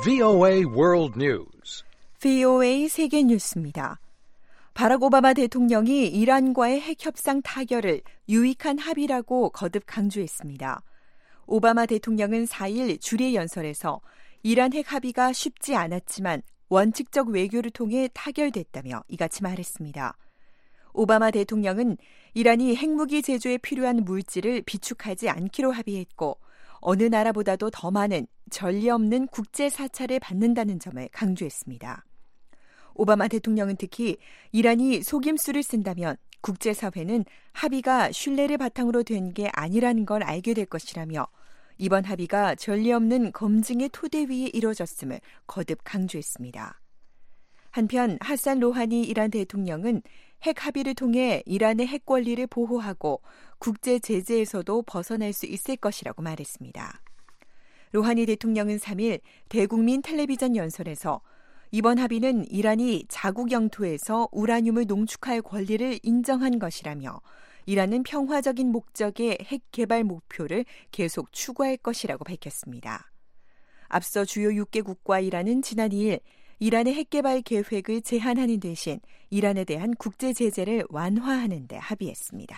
VOA World News. VOA 세계 뉴스입니다. 바락 오바마 대통령이 이란과의 핵 협상 타결을 유익한 합의라고 거듭 강조했습니다. 오바마 대통령은 4일 주례 연설에서 이란 핵 합의가 쉽지 않았지만 원칙적 외교를 통해 타결됐다며 이같이 말했습니다. 오바마 대통령은 이란이 핵무기 제조에 필요한 물질을 비축하지 않기로 합의했고 어느 나라보다도 더 많은 전례 없는 국제 사찰을 받는다는 점을 강조했습니다. 오바마 대통령은 특히 이란이 속임수를 쓴다면 국제사회는 합의가 신뢰를 바탕으로 된 게 아니라는 걸 알게 될 것이라며 이번 합의가 전례 없는 검증의 토대 위에 이루어졌음을 거듭 강조했습니다. 한편 하산 로하니 이란 대통령은 핵 합의를 통해 이란의 핵 권리를 보호하고 국제 제재에서도 벗어날 수 있을 것이라고 말했습니다. 로하니 대통령은 3일 대국민 텔레비전 연설에서 이번 합의는 이란이 자국 영토에서 우라늄을 농축할 권리를 인정한 것이라며 이란은 평화적인 목적의 핵 개발 목표를 계속 추구할 것이라고 밝혔습니다. 앞서 주요 6개국과 이란은 지난 2일 이란의 핵 개발 계획을 제한하는 대신 이란에 대한 국제 제재를 완화하는 데 합의했습니다.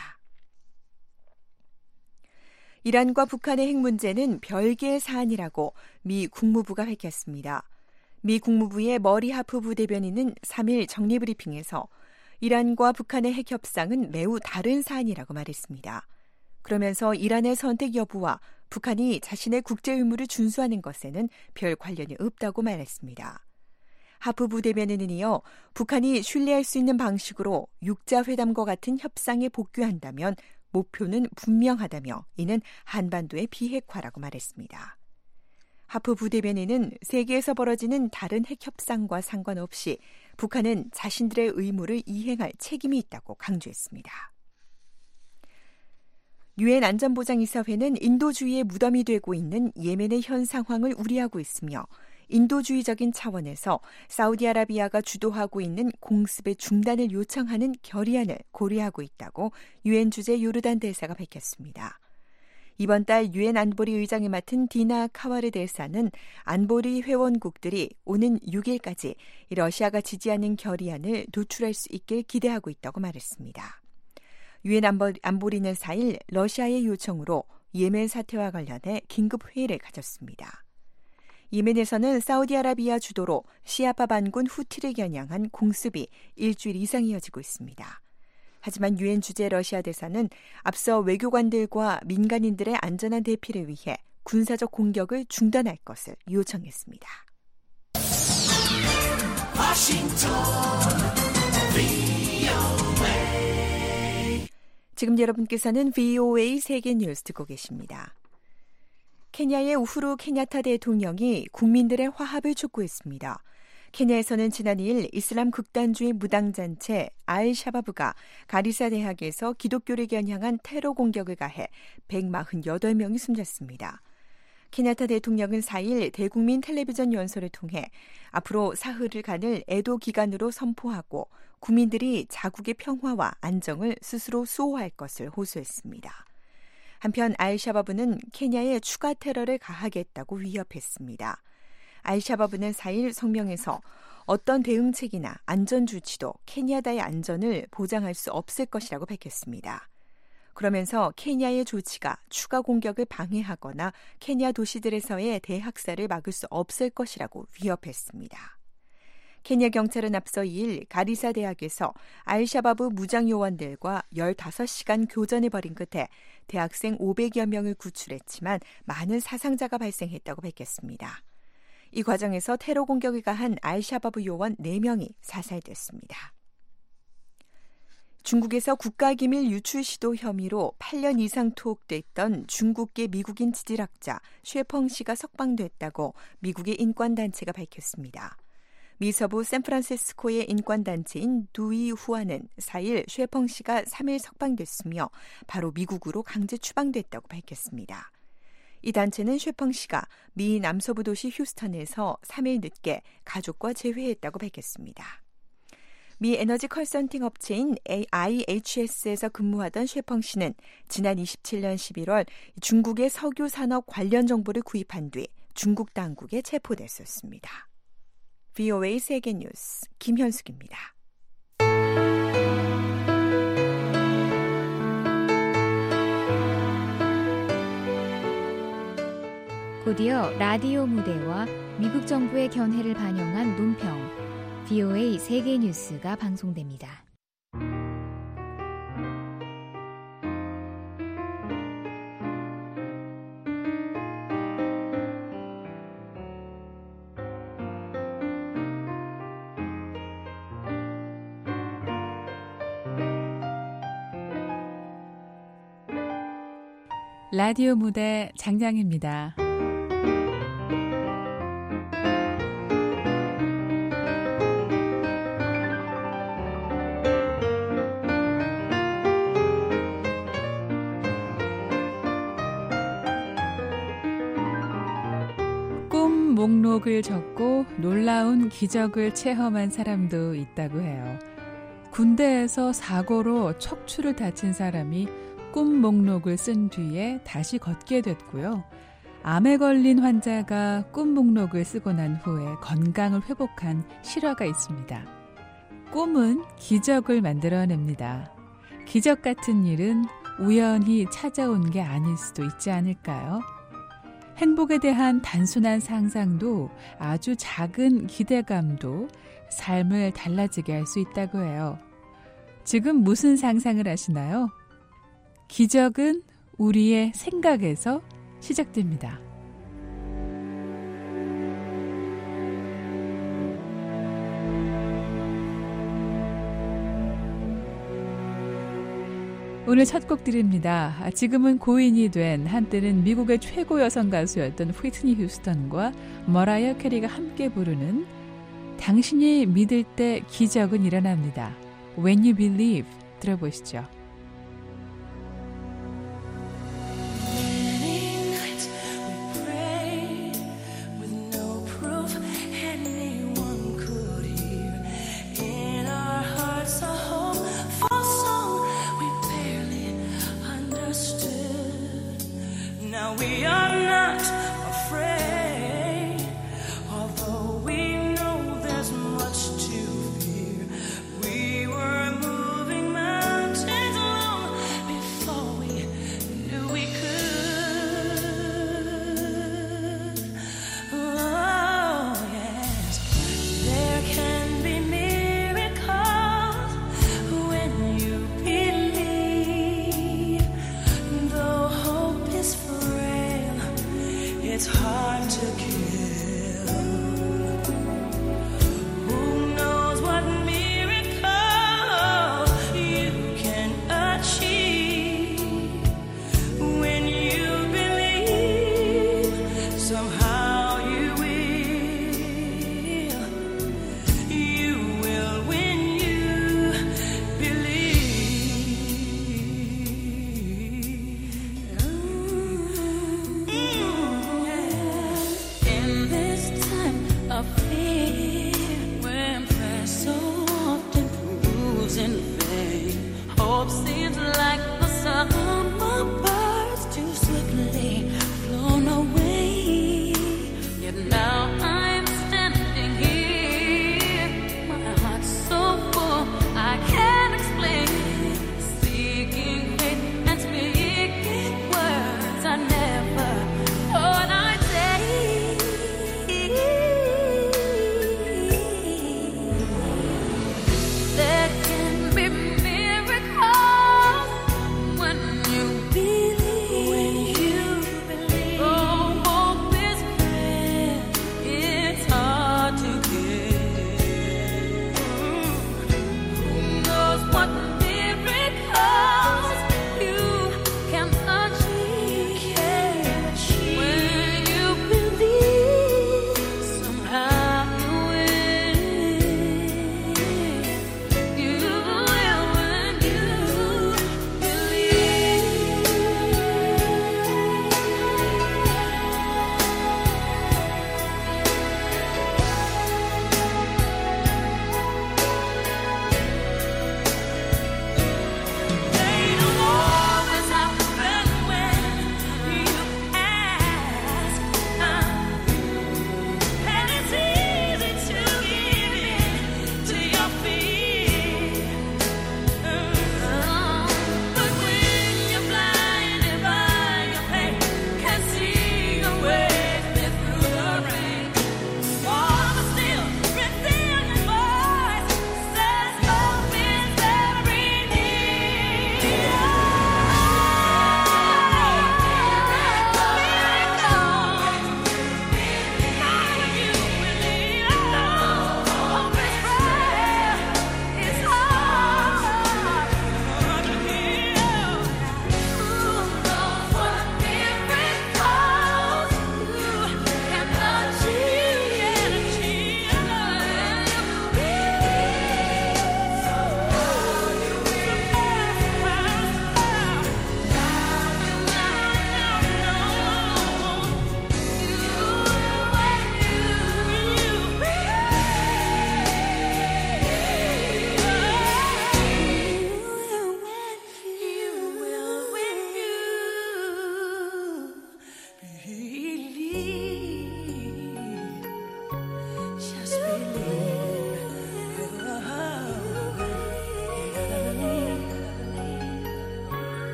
이란과 북한의 핵 문제는 별개의 사안이라고 미 국무부가 밝혔습니다. 미 국무부의 머리 하프 부대변인은 3일 정리브리핑에서 이란과 북한의 핵 협상은 매우 다른 사안이라고 말했습니다. 그러면서 이란의 선택 여부와 북한이 자신의 국제 의무를 준수하는 것에는 별 관련이 없다고 말했습니다. 하프 부대변인은 이어 북한이 신뢰할 수 있는 방식으로 육자회담과 같은 협상에 복귀한다면 목표는 분명하다며 이는 한반도의 비핵화라고 말했습니다. 하프 부대변인은 세계에서 벌어지는 다른 핵 협상과 상관없이 북한은 자신들의 의무를 이행할 책임이 있다고 강조했습니다. 유엔 안전보장이사회는 인도주의의 무덤이 되고 있는 예멘의 현 상황을 우려하고 있으며 인도주의적인 차원에서 사우디아라비아가 주도하고 있는 공습의 중단을 요청하는 결의안을 고려하고 있다고 유엔 주재 요르단 대사가 밝혔습니다. 이번 달 유엔 안보리 의장을 맡은 디나 카와르 대사는 안보리 회원국들이 오는 6일까지 러시아가 지지하는 결의안을 도출할 수 있길 기대하고 있다고 말했습니다. 유엔 안보리는 4일 러시아의 요청으로 예멘 사태와 관련해 긴급 회의를 가졌습니다. 예멘에서는 사우디아라비아 주도로 시아파 반군 후티를 겨냥한 공습이 일주일 이상 이어지고 있습니다. 하지만 유엔 주재 러시아 대사는 앞서 외교관들과 민간인들의 안전한 대피를 위해 군사적 공격을 중단할 것을 요청했습니다. 지금 여러분께서는 VOA 세계 뉴스 듣고 계십니다. 케냐의 우후루 케냐타 대통령이 국민들의 화합을 촉구했습니다. 케냐에서는 지난 2일 이슬람 극단주의 무당단체 알샤바브가 가리사 대학에서 기독교를 겨냥한 테러 공격을 가해 148명이 숨졌습니다. 케냐타 대통령은 4일 대국민 텔레비전 연설을 통해 앞으로 사흘간을 애도 기간으로 선포하고 국민들이 자국의 평화와 안정을 스스로 수호할 것을 호소했습니다. 한편 알샤바브는 케냐에 추가 테러를 가하겠다고 위협했습니다. 알샤바브는 4일 성명에서 어떤 대응책이나 안전조치도 케냐다의 안전을 보장할 수 없을 것이라고 밝혔습니다. 그러면서 케냐의 조치가 추가 공격을 방해하거나 케냐 도시들에서의 대학살을 막을 수 없을 것이라고 위협했습니다. 케냐 경찰은 앞서 2일 가리사 대학에서 알샤바브 무장 요원들과 15시간 교전을 벌인 끝에 대학생 500여 명을 구출했지만 많은 사상자가 발생했다고 밝혔습니다. 이 과정에서 테러 공격을 가한 알샤바브 요원 4명이 사살됐습니다. 중국에서 국가기밀 유출 시도 혐의로 8년 이상 투옥됐던 중국계 미국인 지질학자 쉐펑 씨가 석방됐다고 미국의 인권단체가 밝혔습니다. 미 서부 샌프란시스코의 인권단체인 두이후아는 4일 쉐펑 씨가 3일 석방됐으며 바로 미국으로 강제 추방됐다고 밝혔습니다. 이 단체는 쉐펑 씨가 미 남서부 도시 휴스턴에서 3일 늦게 가족과 재회했다고 밝혔습니다. 미 에너지 컨설팅 업체인 IHS에서 근무하던 쉐펑 씨는 지난 27년 11월 중국의 석유 산업 관련 정보를 구입한 뒤 중국 당국에 체포됐었습니다. VOA 세계뉴스 김현숙입니다. 곧이어 라디오 무대와 미국 정부의 견해를 반영한 논평, VOA 세계뉴스가 방송됩니다. 라디오 무대 장장입니다. 꿈 목록을 적고 놀라운 기적을 체험한 사람도 있다고 해요. 군대에서 사고로 척추를 다친 사람이 꿈 목록을 쓴 뒤에 다시 걷게 됐고요. 암에 걸린 환자가 꿈 목록을 쓰고 난 후에 건강을 회복한 실화가 있습니다. 꿈은 기적을 만들어냅니다. 기적 같은 일은 우연히 찾아온 게 아닐 수도 있지 않을까요? 행복에 대한 단순한 상상도 아주 작은 기대감도 삶을 달라지게 할 수 있다고 해요. 지금 무슨 상상을 하시나요? 기적은 우리의 생각에서 시작됩니다. 오늘 첫 곡 드립니다. 지금은 고인이 된 한때는 미국의 최고 여성 가수였던 휘트니 휴스턴과 머라이어 캐리가 함께 부르는 당신이 믿을 때 기적은 일어납니다. When you believe 들어보시죠. We are not afraid, although we know there's much to fear. We were moving mountains long before we knew we could. Oh, yes, there can be miracles when you believe, though hope is frail.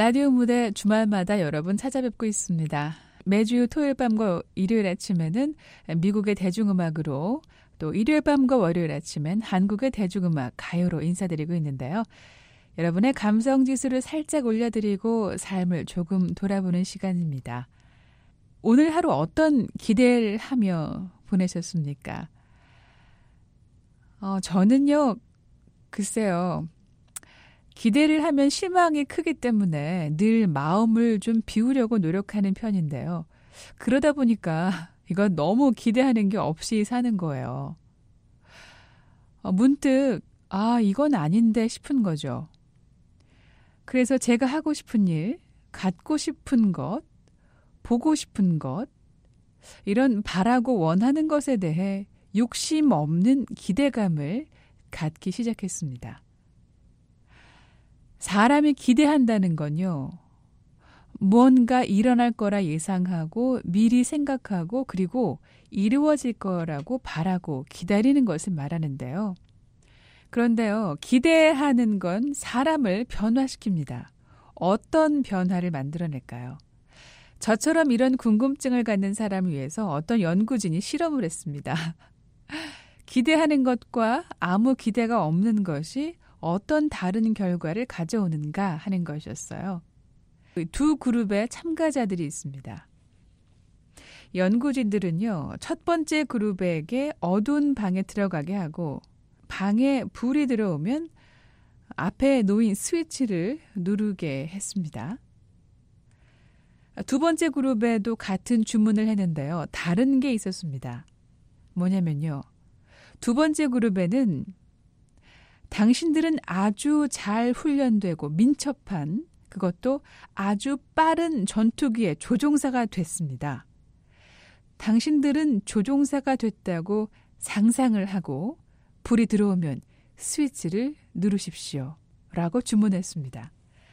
라디오 무대 주말마다 여러분 찾아뵙고 있습니다. 매주 토요일 밤과 일요일 아침에는 미국의 대중음악으로, 또 일요일 밤과 월요일 아침엔 한국의 대중음악 가요로 인사드리고 있는데요. 여러분의 감성지수를 살짝 올려드리고 삶을 조금 돌아보는 시간입니다. 오늘 하루 어떤 기대를 하며 보내셨습니까? 저는요, 글쎄요. 기대를 하면 실망이 크기 때문에 늘 마음을 좀 비우려고 노력하는 편인데요. 그러다 보니까 이건 너무 기대하는 게 없이 사는 거예요. 문득 이건 아닌데 싶은 거죠. 그래서 제가 하고 싶은 일, 갖고 싶은 것, 보고 싶은 것, 이런 바라고 원하는 것에 대해 욕심 없는 기대감을 갖기 시작했습니다. 사람이 기대한다는 건요, 무언가 일어날 거라 예상하고 미리 생각하고 그리고 이루어질 거라고 바라고 기다리는 것을 말하는데요. 그런데요, 기대하는 건 사람을 변화시킵니다. 어떤 변화를 만들어낼까요? 저처럼 이런 궁금증을 갖는 사람을 위해서 어떤 연구진이 실험을 했습니다. 기대하는 것과 아무 기대가 없는 것이 어떤 다른 결과를 가져오는가 하는 것이었어요. 두 그룹의 참가자들이 있습니다. 연구진들은요, 첫 번째 그룹에게 어두운 방에 들어가게 하고 방에 불이 들어오면 앞에 놓인 스위치를 누르게 했습니다. 두 번째 그룹에도 같은 주문을 했는데요. 다른 게 있었습니다. 뭐냐면요, 두 번째 그룹에는 당신들은 아주 잘 훈련되고 민첩한, 그것도 아주 빠른 전투기의 조종사가 됐습니다. 당신들은 조종사가 됐다고 상상을 하고 불이 들어오면 스위치를 누르십시오. 라고 주문했습니다.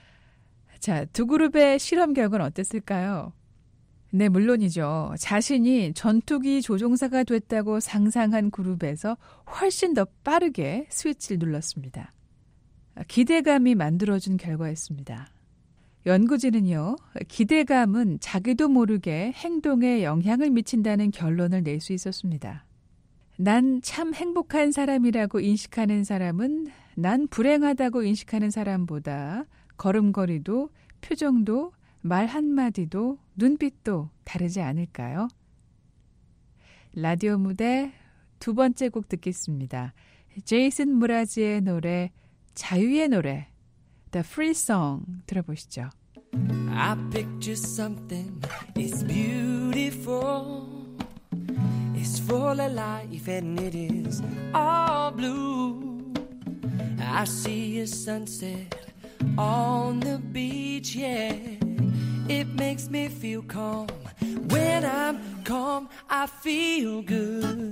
자, 두 그룹의 실험 결과는 어땠을까요? 네, 물론이죠. 자신이 전투기 조종사가 됐다고 상상한 그룹에서 훨씬 더 빠르게 스위치를 눌렀습니다. 기대감이 만들어준 결과였습니다. 연구진은요, 기대감은 자기도 모르게 행동에 영향을 미친다는 결론을 낼 수 있었습니다. 난 참 행복한 사람이라고 인식하는 사람은 난 불행하다고 인식하는 사람보다 걸음걸이도, 표정도, 말 한마디도, 눈빛도 다르지 않을까요? 라디오 무대 두 번째 곡 듣겠습니다. 제이슨 무라지의 노래, 자유의 노래, The Free Song 들어보시죠. I picture something, it's beautiful, it's full of life and it is all blue. I see a sunset on the beach, yeah. It makes me feel calm. When I'm calm, I feel good.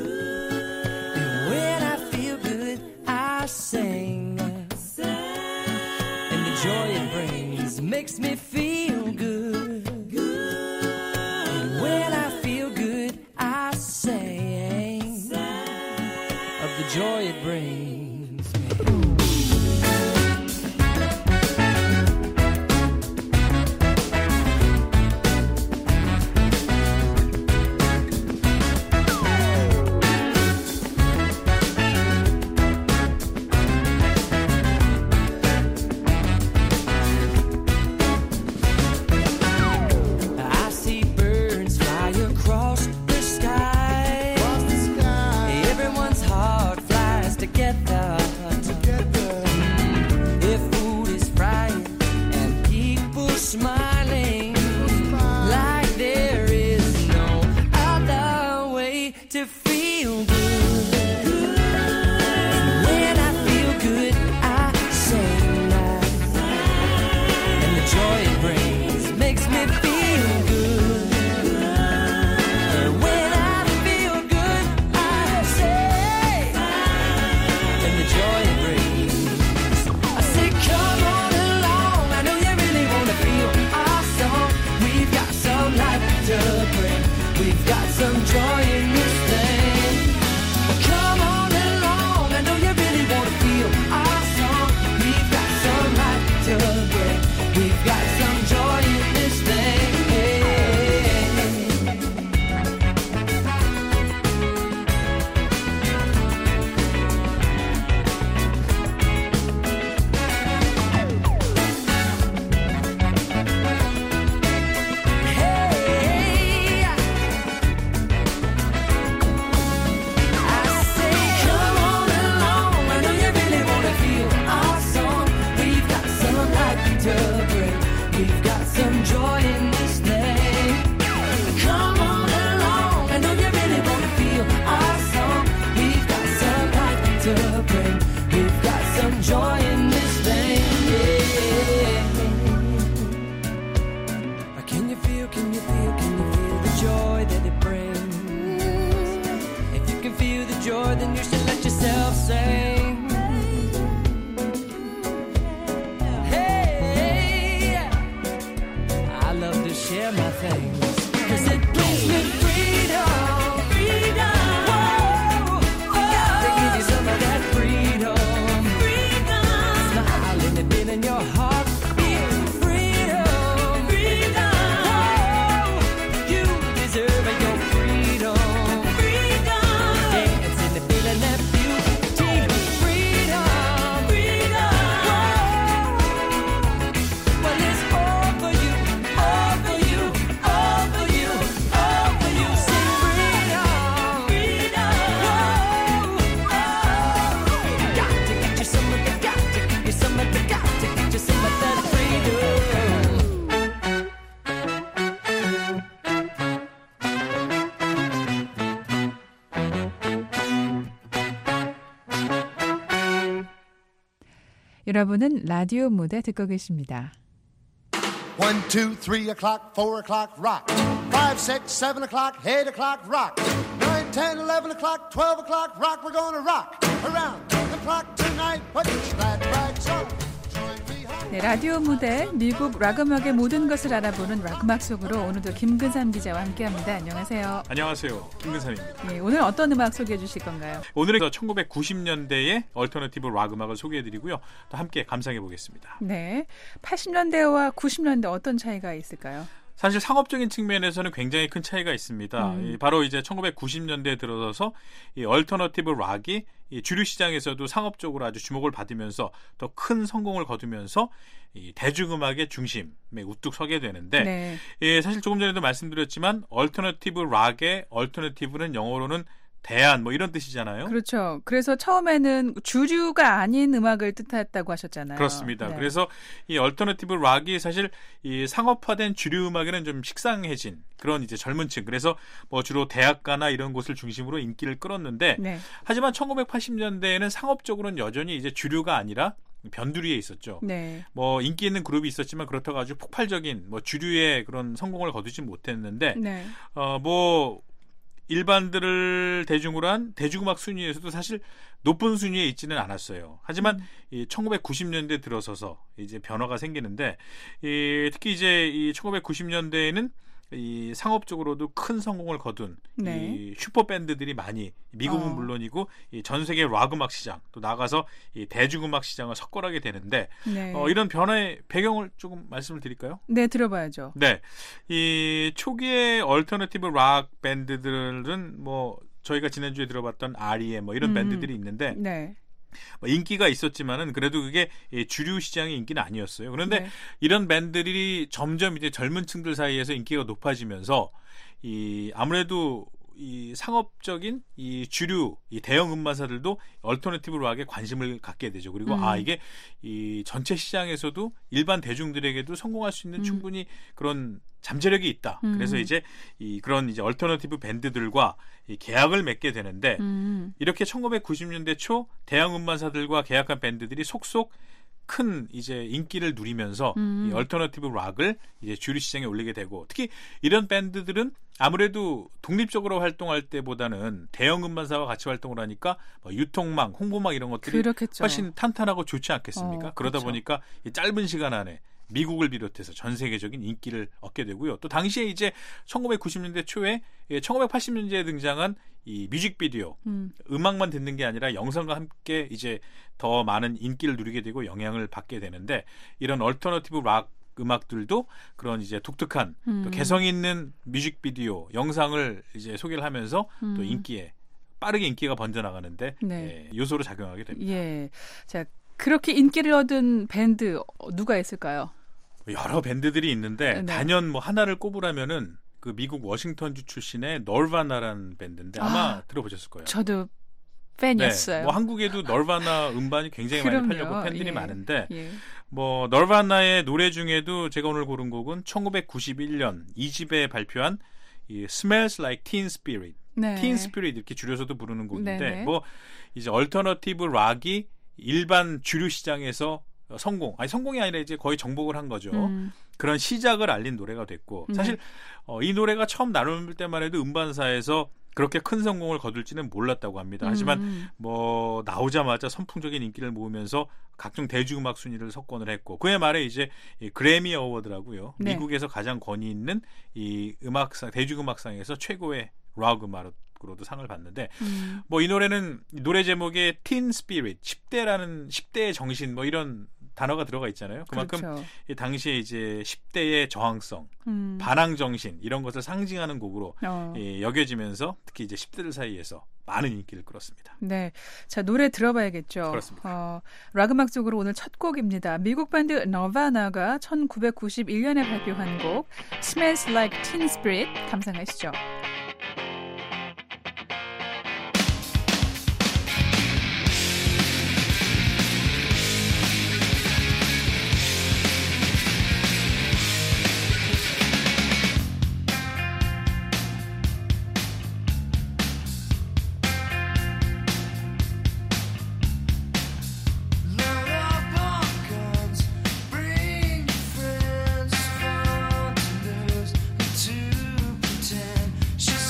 And when I feel good, I sing. And the joy it brings makes me feel good. And when I feel good, I sing of the joy it brings. We've got joy that it brings. If you can feel the joy, then you should let yourself sing. Hey, I love to share my things, 'cause it brings me freedom. Freedom. Whoa, got to give you some of that freedom. Freedom. Smile and it in your heart. 여러분은 라디오 무대 듣고 계십니다. 1, 2, 3 o'clock, 4 o'clock, rock. 5, 6, 7 o'clock, 8 o'clock, rock. 9, 10, 11 o'clock, 12 o'clock, rock. We're gonna rock around the clock tonight. Put your glad rags on. 네, 라디오 무대 미국 락 음악의 모든 것을 알아보는 락 음악 속으로 오늘도 김근삼 기자와 함께합니다. 안녕하세요. 안녕하세요. 김근삼입니다. 네, 오늘 어떤 음악 소개해 주실 건가요? 오늘은 1990년대의 얼터너티브 락 음악을 소개해드리고요. 또 함께 감상해 보겠습니다. 네, 80년대와 90년대 어떤 차이가 있을까요? 사실 상업적인 측면에서는 굉장히 큰 차이가 있습니다. 바로 이제 1990년대에 들어서서 이 얼터너티브 락이 이 주류 시장에서도 상업적으로 아주 주목을 받으면서 더 큰 성공을 거두면서 이 대중음악의 중심에 우뚝 서게 되는데 네. 예, 사실 조금 전에도 말씀드렸지만 얼터너티브 락의 얼터너티브는 영어로는 대안 뭐 이런 뜻이잖아요. 그렇죠. 그래서 처음에는 주류가 아닌 음악을 뜻했다고 하셨잖아요. 그렇습니다. 네. 그래서 이 얼터너티브 락이 사실 이 상업화된 주류 음악에는 좀 식상해진 그런 이제 젊은 층. 그래서 뭐 주로 대학가나 이런 곳을 중심으로 인기를 끌었는데 네. 하지만 1980년대에는 상업적으로는 여전히 이제 주류가 아니라 변두리에 있었죠. 네. 뭐 인기 있는 그룹이 있었지만 그렇다고 아주 폭발적인 뭐 주류의 그런 성공을 거두지 못했는데 네. 뭐 일반들을 대중으로 한 대중음악 순위에서도 사실 높은 순위에 있지는 않았어요. 하지만 이 1990년대 들어서서 이제 변화가 생기는데 특히 이제 이 1990년대에는 이 상업적으로도 큰 성공을 거둔 네. 이 슈퍼 밴드들이 많이 미국은 물론이고 이 전 세계 락 음악 시장 또 나가서 이 대중음악 시장을 석권하게 되는데 네. 이런 변화의 배경을 조금 말씀을 드릴까요? 네, 들어봐야죠. 네, 이 초기의 얼터너티브 락 밴드들은 뭐 저희가 지난주에 들어봤던 R.E.M. 뭐 이런 밴드들이 있는데 네. 뭐 인기가 있었지만은 그래도 그게 주류 시장의 인기는 아니었어요. 그런데 네. 이런 밴드들이 점점 이제 젊은 층들 사이에서 인기가 높아지면서 이 아무래도 이 상업적인 이 주류 이 대형 음반사들도 얼터너티브 락에 관심을 갖게 되죠. 그리고 이게 이 전체 시장에서도 일반 대중들에게도 성공할 수 있는 충분히 그런 잠재력이 있다. 그래서 이제 그런 이제 얼터너티브 밴드들과 이 계약을 맺게 되는데 이렇게 1990년대 초 대형 음반사들과 계약한 밴드들이 속속 큰 이제 인기를 누리면서 이 얼터너티브 락을 이제 주류 시장에 올리게 되고 특히 이런 밴드들은 아무래도 독립적으로 활동할 때보다는 대형 음반사와 같이 활동을 하니까 뭐 유통망, 홍보망 이런 것들이 그렇겠죠. 훨씬 탄탄하고 좋지 않겠습니까? 그러다 그렇죠. 보니까 이 짧은 시간 안에 미국을 비롯해서 전 세계적인 인기를 얻게 되고요. 또 당시에 이제 1990년대 초에 1980년대에 등장한 이 뮤직비디오, 음악만 듣는 게 아니라 영상과 함께 이제 더 많은 인기를 누리게 되고 영향을 받게 되는데 이런 얼터너티브 락 음악들도 그런 이제 독특한 또 개성 있는 뮤직비디오, 영상을 이제 소개를 하면서 또 빠르게 인기가 번져나가는데 네. 요소로 작용하게 됩니다. 예. 자, 그렇게 인기를 얻은 밴드 누가 있을까요? 여러 밴드들이 있는데 네. 단연 뭐 하나를 꼽으라면은 그 미국 워싱턴주 출신의 널바나라는 밴드인데 아마 들어보셨을 거예요. 저도 팬이었어요. 네, 뭐 한국에도 널바나 음반이 굉장히 많이 그럼요. 팔려고 팬들이 예. 많은데 예. 뭐 널바나의 노래 중에도 제가 오늘 고른 곡은 1991년 2집에 발표한 이 Smells Like Teen Spirit, 네. Teen Spirit 이렇게 줄여서도 부르는 곡인데 네네. 뭐 이제 얼터너티브 락이 일반 주류 시장에서 성공이 아니라 이제 거의 정복을 한 거죠. 그런 시작을 알린 노래가 됐고 사실 이 노래가 처음 나올 때만 해도 음반사에서 그렇게 큰 성공을 거둘지는 몰랐다고 합니다. 하지만 뭐 나오자마자 선풍적인 인기를 모으면서 각종 대중음악 순위를 석권을 했고 그의 말에 이제 이 그래미 어워드라고요. 네. 미국에서 가장 권위 있는 이 음악상 대중음악상에서 최고의 락 음악으로도 상을 받는데 뭐 이 노래는 노래 제목에 teen spirit 10대의 정신 뭐 이런 단어가 들어가 있잖아요. 그만큼 그렇죠. 이 당시에 이제 10대의 저항성, 반항 정신 이런 것을 상징하는 곡으로 여겨지면서 특히 이제 10대들 사이에서 많은 인기를 끌었습니다. 네, 자 노래 들어봐야겠죠. 그렇습니다. 락 음악 쪽으로 오늘 첫 곡입니다. 미국 밴드 너바나가 1991년에 발표한 곡 Smells Like Teen Spirit 감상하시죠. She's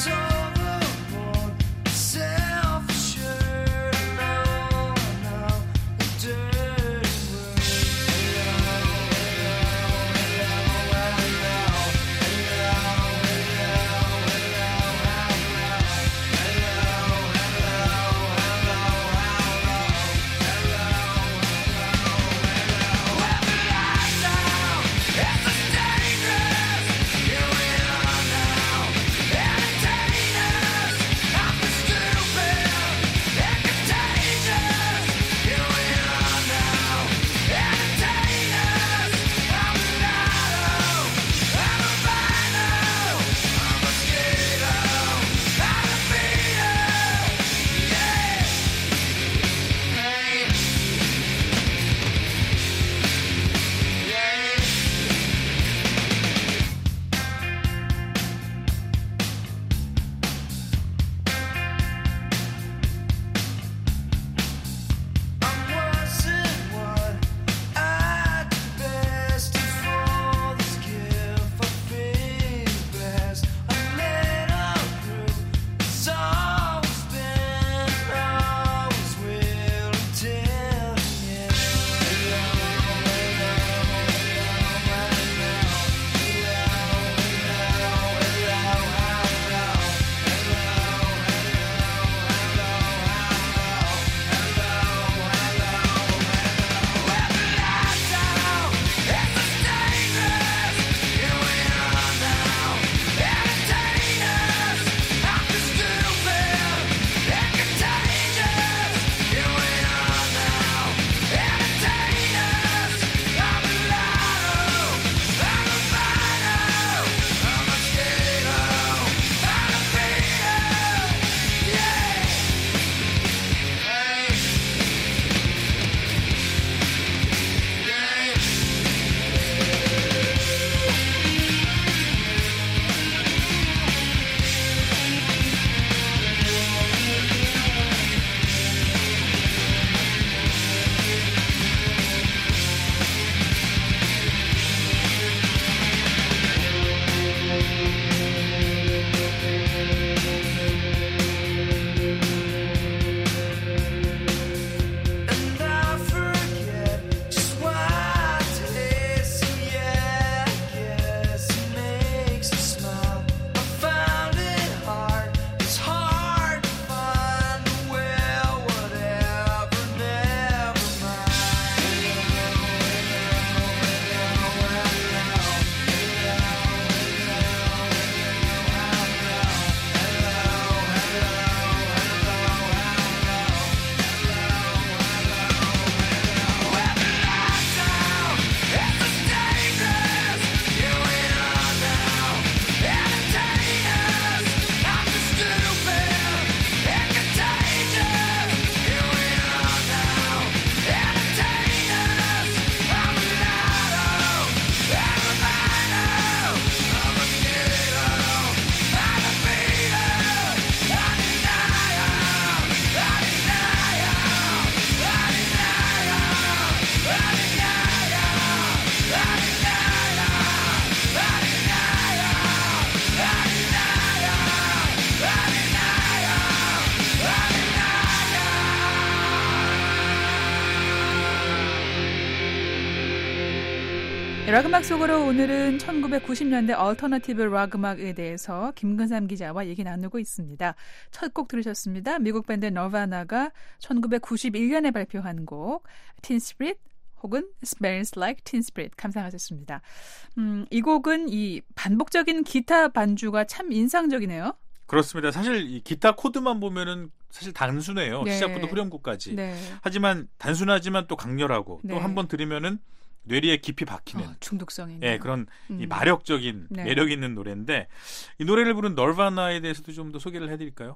락 음악 속으로 오늘은 1990년대 얼터너티브 락 음악에 대해서 김근삼 기자와 얘기 나누고 있습니다. 첫 곡 들으셨습니다. 미국 밴드 너바나가 1991년에 발표한 곡 Teen Spirit 혹은 Smells Like Teen Spirit 감상하셨습니다. 이 곡은 이 반복적인 기타 반주가 참 인상적이네요. 그렇습니다. 사실 이 기타 코드만 보면은 사실 단순해요. 네. 시작부터 후렴구까지. 네. 하지만 단순하지만 또 강렬하고 네. 또 한 번 들으면은 뇌리에 깊이 박히는 중독성이 예, 그런 이 마력적인 네. 매력 있는 노래인데 이 노래를 부른 널바나에 대해서도 좀 더 소개를 해드릴까요?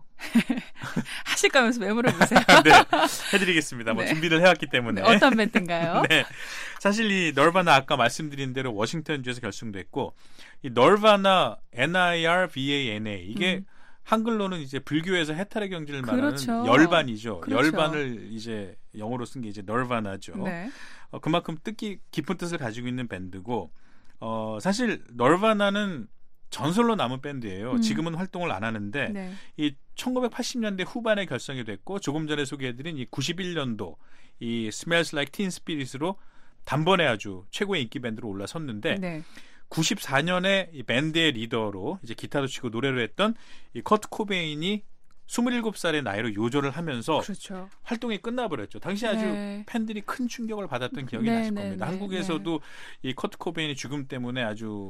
하실까면서 왜 물어보세요? 네, 해드리겠습니다. 뭐 네. 준비를 해왔기 때문에. 네, 어떤 밴드인가요? 네, 사실 이 널바나 아까 말씀드린 대로 워싱턴주에서 결성됐고 이 널바나 NIRVANA 이게 한글로는 이제 불교에서 해탈의 경지를 그렇죠. 말하는 열반이죠. 그렇죠. 열반을 이제 영어로 쓴 게 이제 널바나죠. 네. 그만큼 깊은 뜻을 가지고 있는 밴드고 사실 널바나는 전설로 남은 밴드예요. 지금은 활동을 안 하는데 네. 이 1980년대 후반에 결성이 됐고 조금 전에 소개해드린 이 91년도 이 Smells Like Teen Spirit으로 단번에 아주 최고의 인기 밴드로 올라섰는데 네. 94년에 이 밴드의 리더로 이제 기타도 치고 노래를 했던 이 커트 코베인이 27살의 나이로 요절을 하면서 그렇죠. 활동이 끝나버렸죠. 당시 아주 네. 팬들이 큰 충격을 받았던 기억이 네, 나실 네, 겁니다. 네, 한국에서도 이 커트 코베인의 죽음 때문에 아주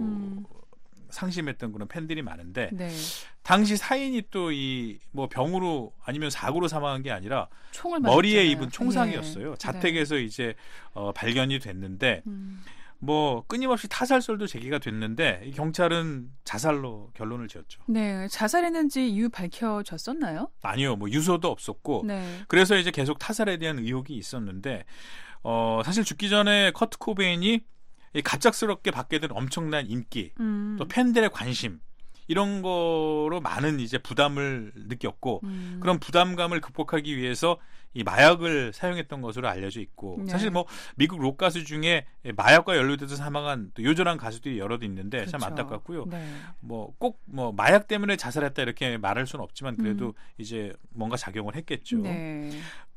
상심했던 그런 팬들이 많은데 네. 당시 사인이 또 이 뭐 병으로 아니면 사고로 사망한 게 아니라 총을 머리에 맞았잖아요. 입은 총상이었어요. 예. 자택에서 이제 발견이 됐는데 뭐 끊임없이 타살설도 제기가 됐는데 이 경찰은 자살로 결론을 지었죠. 네, 자살했는지 이유 밝혀졌었나요? 아니요, 뭐 유서도 없었고 네. 그래서 이제 계속 타살에 대한 의혹이 있었는데 사실 죽기 전에 커트 코베인이 이 갑작스럽게 받게 된 엄청난 인기 또 팬들의 관심 이런 거로 많은 이제 부담을 느꼈고 그런 부담감을 극복하기 위해서 이 마약을 사용했던 것으로 알려져 있고 네. 사실 뭐 미국 록 가수 중에 마약과 연루돼서 사망한 또 요절한 가수들이 여럿 있는데 그렇죠. 참 안타깝고요. 네. 뭐 꼭 뭐 마약 때문에 자살했다 이렇게 말할 수는 없지만 그래도 이제 뭔가 작용을 했겠죠. 네.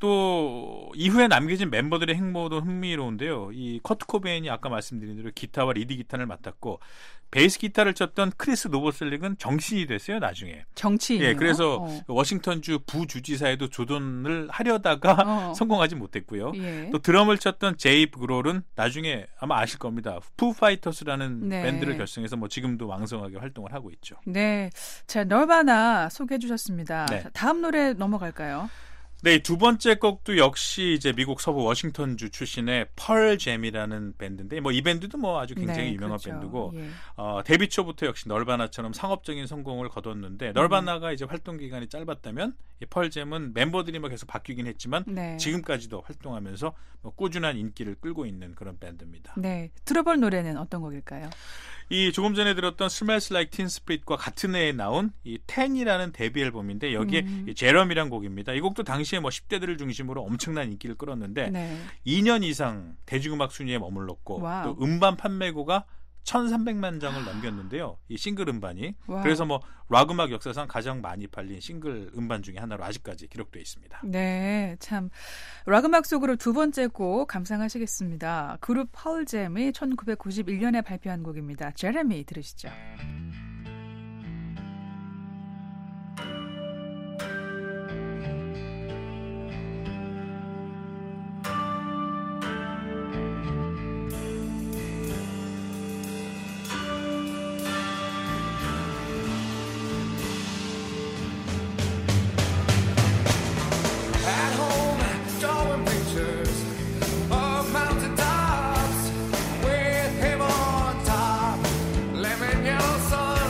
또 이후에 남겨진 멤버들의 행보도 흥미로운데요. 이 커트 코베인이 아까 말씀드린 대로 기타와 리드 기타를 맡았고 베이스 기타를 쳤던 크리스 노보셀릭은 정치인이 됐어요. 나중에. 정치인이요? 예, 그래서 워싱턴주 부주지사에도 조던을 하려다가 성공하지 못했고요. 예. 또 드럼을 쳤던 제이브 그롤은 나중에 아마 아실 겁니다. 푸 파이터스라는 네. 밴드를 결성해서 뭐 지금도 왕성하게 활동을 하고 있죠. 네. 자, 널바나 소개해 주셨습니다. 네. 다음 노래 넘어갈까요? 네, 두 번째 곡도 역시 이제 미국 서부 워싱턴주 출신의 펄잼이라는 밴드인데 뭐 이 밴드도 뭐 아주 굉장히 네, 유명한 그렇죠. 밴드고 예. 데뷔 초부터 역시 널바나처럼 상업적인 성공을 거뒀는데 널바나가 이제 활동 기간이 짧았다면 이 펄잼은 멤버들이 뭐 계속 바뀌긴 했지만 네. 지금까지도 활동하면서 뭐 꾸준한 인기를 끌고 있는 그런 밴드입니다. 네. 들어볼 노래는 어떤 곡일까요? 이 조금 전에 들었던 Smells Like Teen Spirit과 같은 해에 나온 이 10이라는 데뷔 앨범인데 여기에 이 제럼이란 곡입니다. 이 곡도 당시에 뭐 10대들을 중심으로 엄청난 인기를 끌었는데 네. 2년 이상 대중음악 순위에 머물렀고 와우. 또 음반 판매고가 1,300만 장을 넘겼는데요. 이 싱글 음반이. 와우. 그래서 뭐 락 음악 역사상 가장 많이 팔린 싱글 음반 중에 하나로 아직까지 기록되어 있습니다. 네, 참 락 음악 속으로 두 번째 곡 감상하시겠습니다. 그룹 펄잼이 1991년에 발표한 곡입니다. 제레미 들으시죠. At home, drawing pictures of mountain tops with him on top. Lemon yellow sun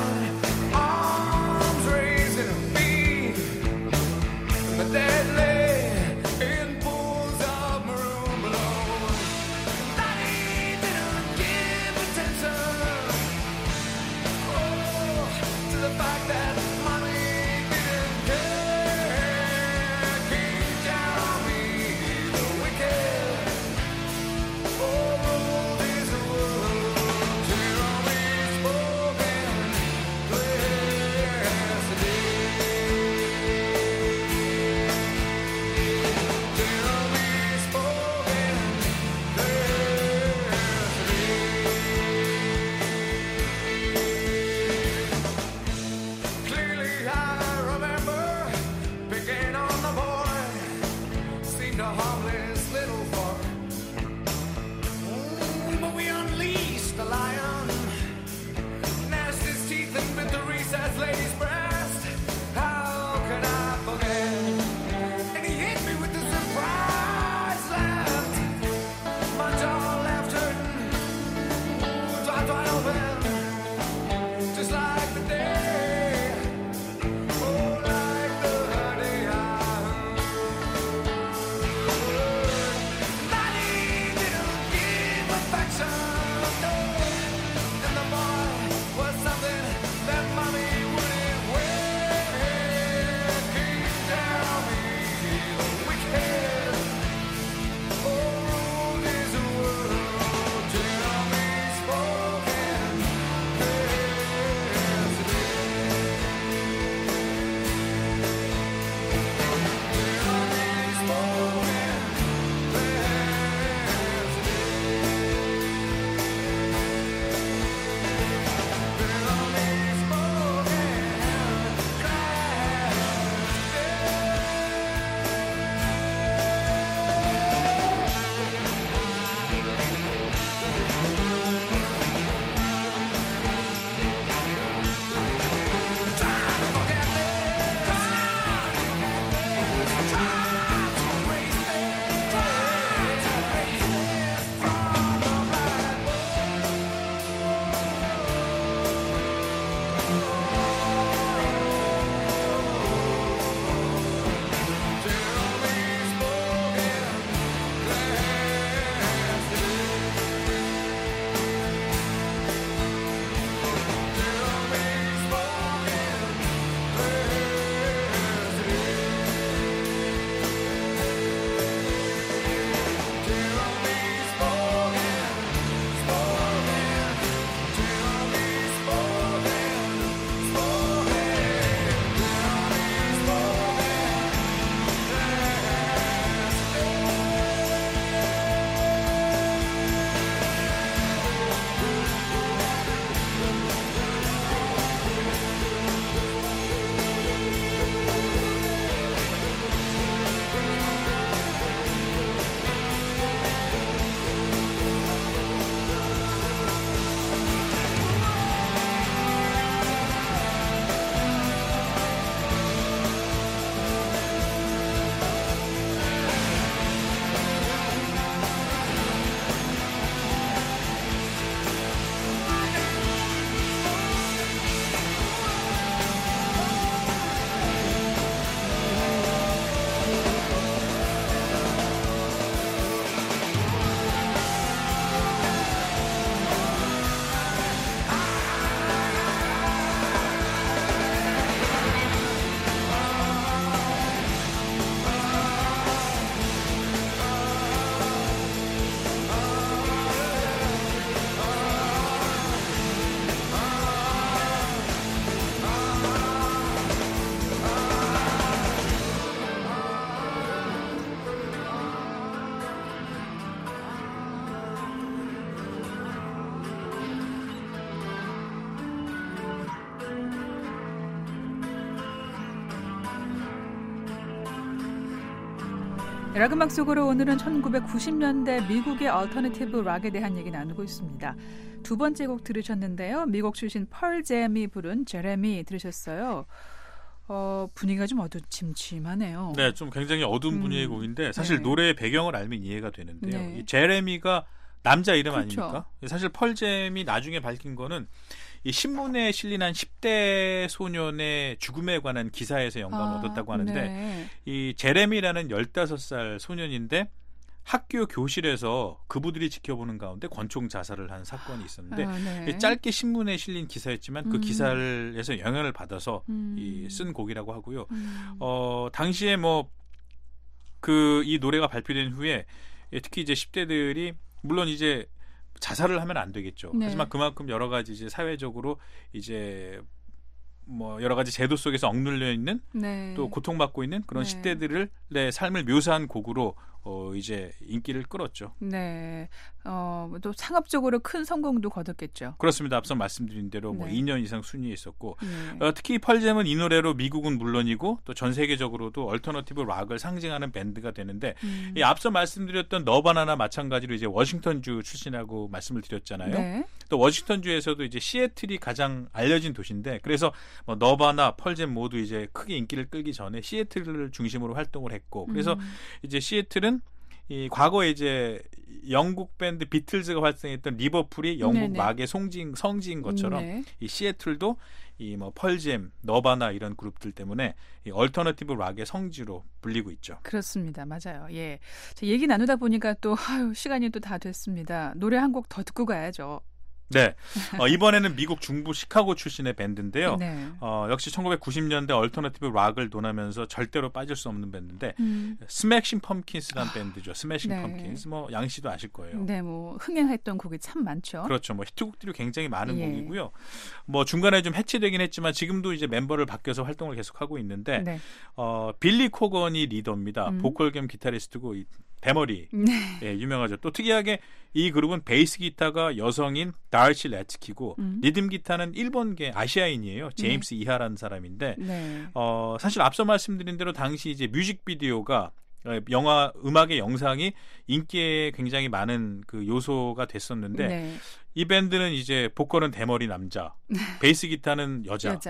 락 음악 속으로 오늘은 1990년대 미국의 얼터너티브 락에 대한 얘기 나누고 있습니다. 두 번째 곡 들으셨는데요. 미국 출신 펄잼이 부른 제레미 들으셨어요. 분위기가 좀 어두침침하네요. 네, 좀 굉장히 어두운 분위기의 곡인데 사실 네. 노래의 배경을 알면 이해가 되는데요. 네. 이 제레미가 남자 이름 그렇죠. 아닙니까? 사실 펄잼이 나중에 밝힌 거는 이 신문에 실린 한 10대 소년의 죽음에 관한 기사에서 영감을 얻었다고 하는데 네. 이 제레미라는 15살 소년인데 학교 교실에서 그부들이 지켜보는 가운데 권총 자살을 한 사건이 있었는데 네. 짧게 신문에 실린 기사였지만 그 기사에서 영향을 받아서 쓴 곡이라고 하고요. 당시에 뭐 이 노래가 발표된 후에 특히 이제 10대들이 물론 이제 자살을 하면 안 되겠죠. 네. 하지만 그만큼 여러 가지 이제 사회적으로 이제 뭐 여러 가지 제도 속에서 억눌려 있는 네. 또 고통받고 있는 그런 네. 10대들의 삶을 묘사한 곡으로 이제 인기를 끌었죠. 네. 또 상업적으로 큰 성공도 거뒀겠죠. 그렇습니다. 앞서 말씀드린 대로 뭐 네. 2년 이상 순위에 있었고 네. 특히 펄잼은 이 노래로 미국은 물론이고 또 전 세계적으로도 얼터너티브 락을 상징하는 밴드가 되는데 이 앞서 말씀드렸던 너바나나 마찬가지로 이제 워싱턴주 출신이라고 말씀을 드렸잖아요. 네. 또 워싱턴주에서도 이제 시애틀이 가장 알려진 도시인데 그래서 뭐 너바나, 펄잼 모두 이제 크게 인기를 끌기 전에 시애틀을 중심으로 활동을 했고 그래서 이제 시애틀은 이 과거에 이제 영국 밴드 비틀즈가 활동했던 리버풀이 영국 네네. 락의 성지인 것처럼 네. 이 시애틀도 이 뭐 펄잼, 너바나 이런 그룹들 때문에 이 얼터너티브 락의 성지로 불리고 있죠. 그렇습니다. 맞아요. 예. 얘기 나누다 보니까 또 시간이 또 다 됐습니다. 노래 한 곡 더 듣고 가야죠. 네. 이번에는 미국 중부 시카고 출신의 밴드인데요. 네. 역시 1990년대 얼터너티브 락을 논하면서 절대로 빠질 수 없는 밴드인데 스매싱 펌킨스라는 밴드죠. 스매싱 네. 펌킨스. 뭐 양 씨도 아실 거예요. 네, 뭐 흥행했던 곡이 참 많죠. 그렇죠. 뭐 히트곡들이 굉장히 많은 예. 곡이고요. 뭐 중간에 좀 해체되긴 했지만 지금도 이제 멤버를 바뀌어서 활동을 계속하고 있는데 네. 빌리 코건이 리더입니다. 보컬 겸 기타리스트고 대머리 네. 예, 유명하죠. 또 특이하게 이 그룹은 베이스 기타가 여성인 다르시 레츠키고 리듬 기타는 일본계 아시아인이에요. 제임스 이하라는 사람인데 네. 사실 앞서 말씀드린 대로 당시 이제 뮤직비디오가 영화 음악의 영상이 인기에 굉장히 많은 그 요소가 됐었는데 네. 이 밴드는 이제 보컬은 대머리 남자, 베이스 기타는 여자.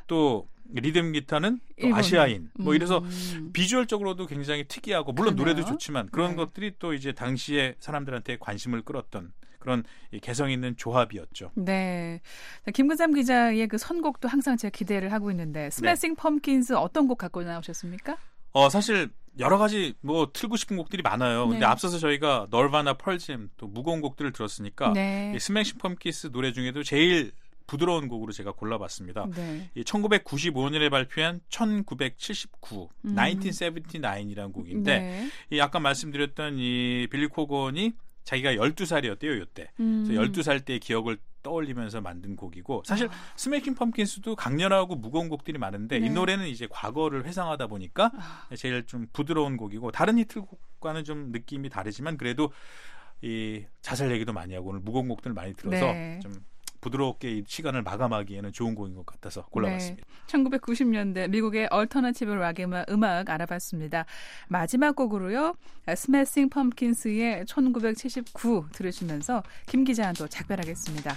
또 리듬 기타는 또 일본. 아시아인 뭐 이래서 비주얼적으로도 굉장히 특이하고 물론 그러네요. 노래도 좋지만 그런 네. 것들이 또 이제 당시에 사람들한테 관심을 끌었던 그런 개성 있는 조합이었죠. 네. 김근삼 기자의 그 선곡도 항상 제가 기대를 하고 있는데 스매싱 펌킨스 어떤 곡 갖고 나오셨습니까? 사실 여러 가지 뭐 틀고 싶은 곡들이 많아요. 근데 네. 앞서서 저희가 널바나 펄잼 또 무거운 곡들을 들었으니까 네. 이 스매싱 펌킨스 노래 중에도 제일 부드러운 곡으로 제가 골라봤습니다. 네. 이 1995년에 발표한 1979, 1979이라는 곡인데 네. 이 아까 말씀드렸던 이 빌리 코건이 자기가 12살이었대요, 이때. 그래서 12살 때의 기억을 떠올리면서 만든 곡이고 사실 스매싱 펌킨스도 강렬하고 무거운 곡들이 많은데 네. 이 노래는 이제 과거를 회상하다 보니까 제일 좀 부드러운 곡이고 다른 히트곡과는 좀 느낌이 다르지만 그래도 이 자살 얘기도 많이 하고 오늘 무거운 곡들을 많이 들어서 네. 좀 부드럽게 이 시간을 마감하기에는 좋은 곡인 것 같아서 골라봤습니다. 네. 1990년대 미국의 얼터너티브 락 음악 알아봤습니다. 마지막 곡으로요. 스매싱 펌킨스의 1979 들으시면서 김 기자와 또 작별하겠습니다.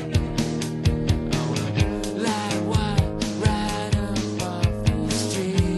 Like one right up off the street.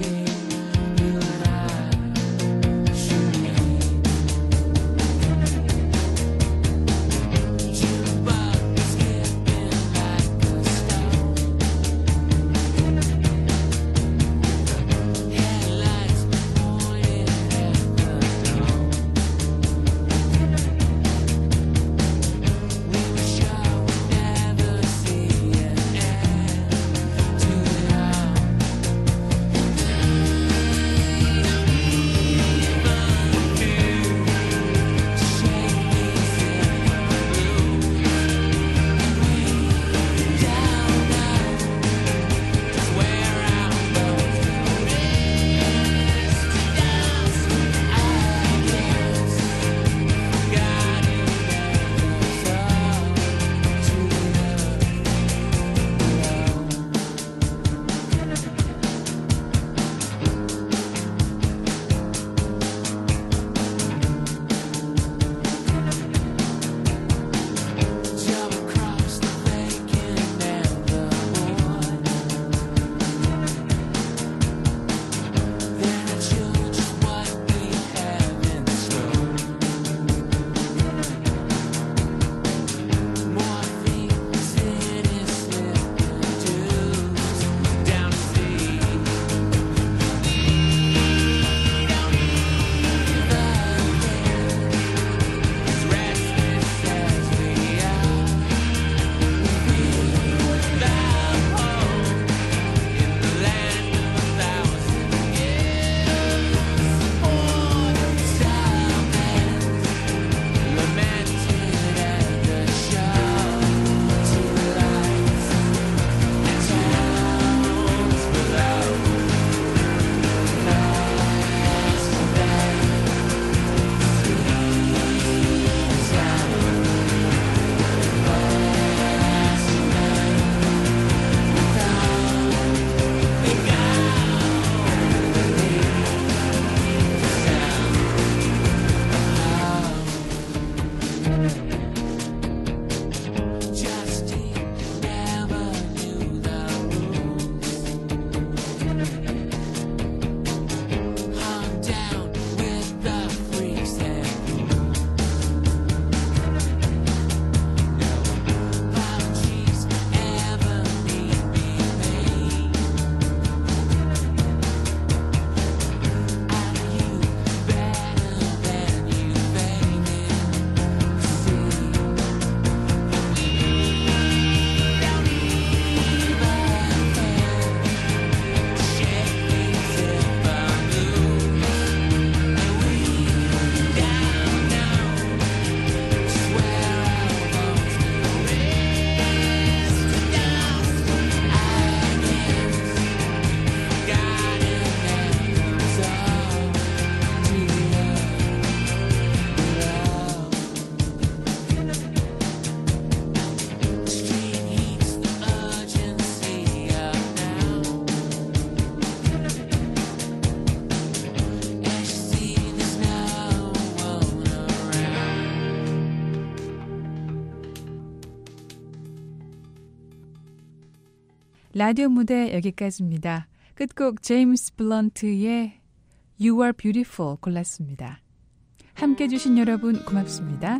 라디오 무대 여기까지입니다. 끝곡 제임스 블런트의 You Are Beautiful 골랐습니다. 함께해 주신 여러분 고맙습니다.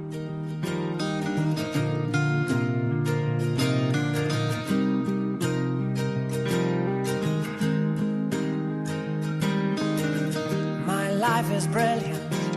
My life is brilliant.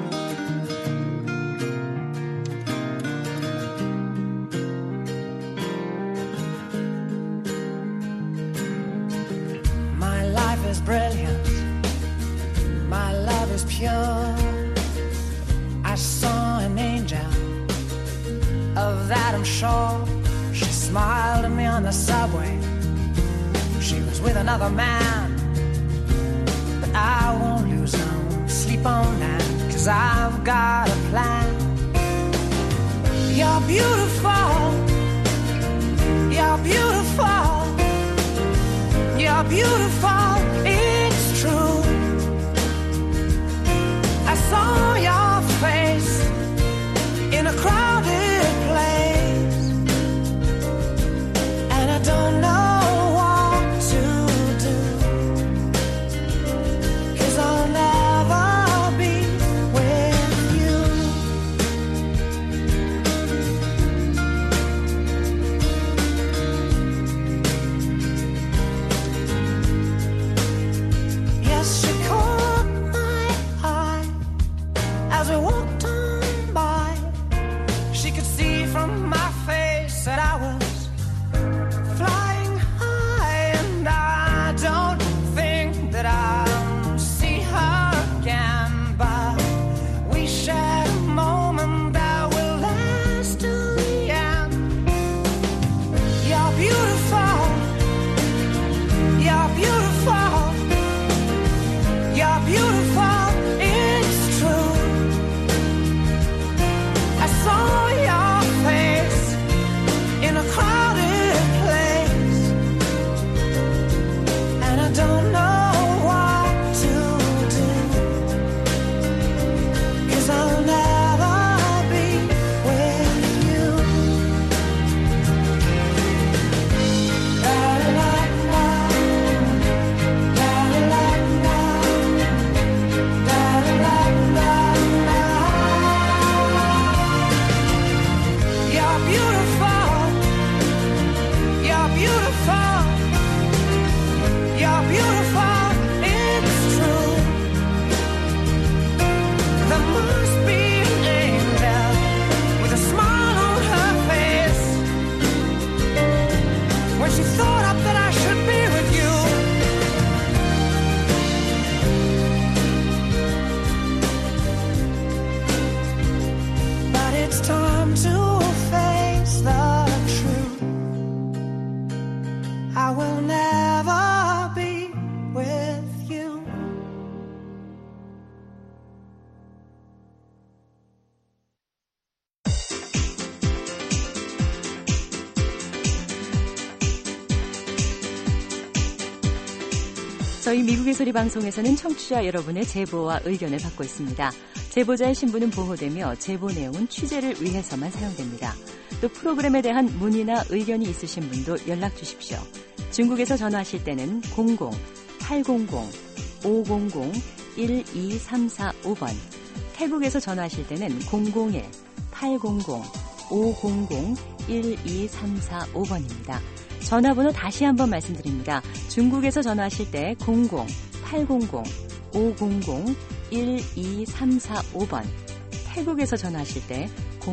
My life is brilliant. My love is pure. I saw an angel, of that I'm sure. She smiled at me on the subway. She was with another man, but I won't lose no sleep on that, 'cause I've got a plan. You're beautiful. You're beautiful. You're beautiful. It's true. I saw your face in a crowded place, and I don't know what to do, 'cause I'll never be with you. Yes, she caught my eye as we walked on by. She could see from my face that I was flying high, and I don't think that I'll see her again, but we shared a moment that will last till the end. You're beautiful. You're beautiful. You're beautiful. It's true. I saw your face in a crowded place, and I don't know what to do, 'cause I'll never be with you. La la la la, la la la la, la la la. You're beautiful. You're beautiful. You're beautiful. It's true. There must be an angel with a smile on her face when she thought up that I should be with you. But it's time to face the truth. I will never be with you. 저희 미국의 소리 방송에서는 청취자 여러분의 제보와 의견을 받고 있습니다. 제보자의 신분은 보호되며 제보 내용은 취재를 위해서만 사용됩니다. 또 프로그램에 대한 문의나 의견이 있으신 분도 연락 주십시오. 중국에서 전화하실 때는 00-800-500-12345번, 태국에서 전화하실 때는 001-800-500-12345번입니다. 전화번호 다시 한번 말씀드립니다. 중국에서 전화하실 때 00800-500-12345번, 태국에서 전화하실 때